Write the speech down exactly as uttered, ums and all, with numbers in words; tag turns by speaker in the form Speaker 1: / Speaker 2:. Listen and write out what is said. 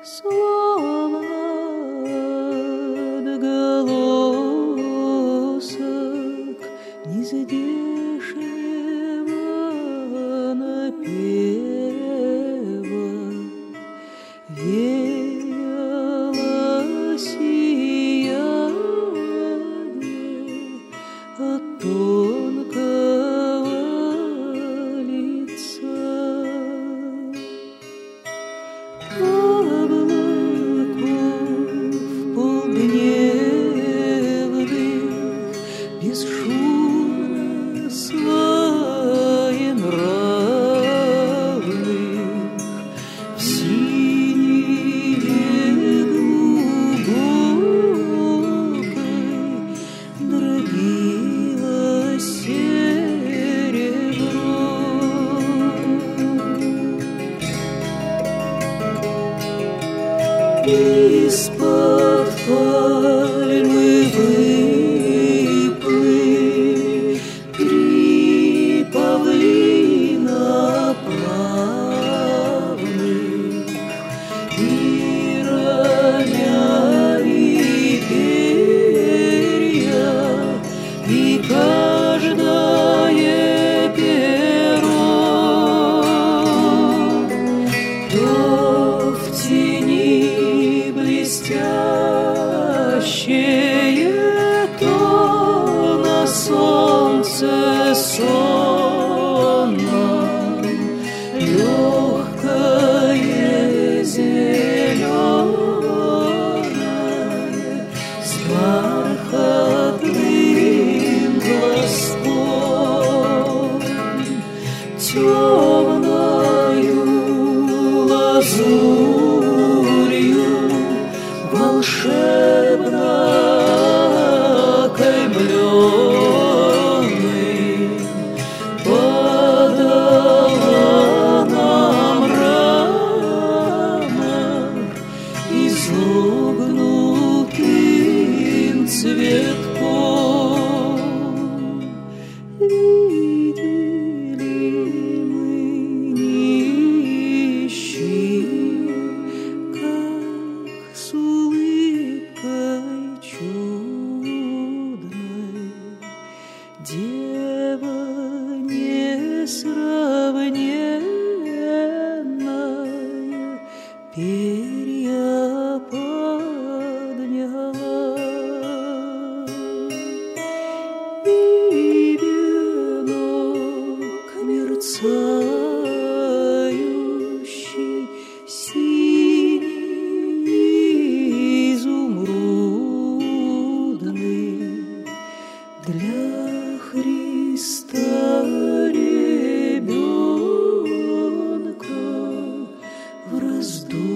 Speaker 1: словно отголосок нездешнего напева веяло сияние от тонкого лица. Бесшумно своенравных в синеве глубокой дробилось серебро. Из-под пальмы выплыли три павлина плавных и роняли перья, и каждое перо то в тени блестящее, то на солнце сонном, легкое зеленое с бархатным хвостом, темною лазурью волшебно окаймленный подала нам мрамор изогнутым цветком. Видели мы нищих, как с улыбкой чудной дева несравненная перья подняла, и венок мерцающий синий изумрудный для Христа ребенка в раздумье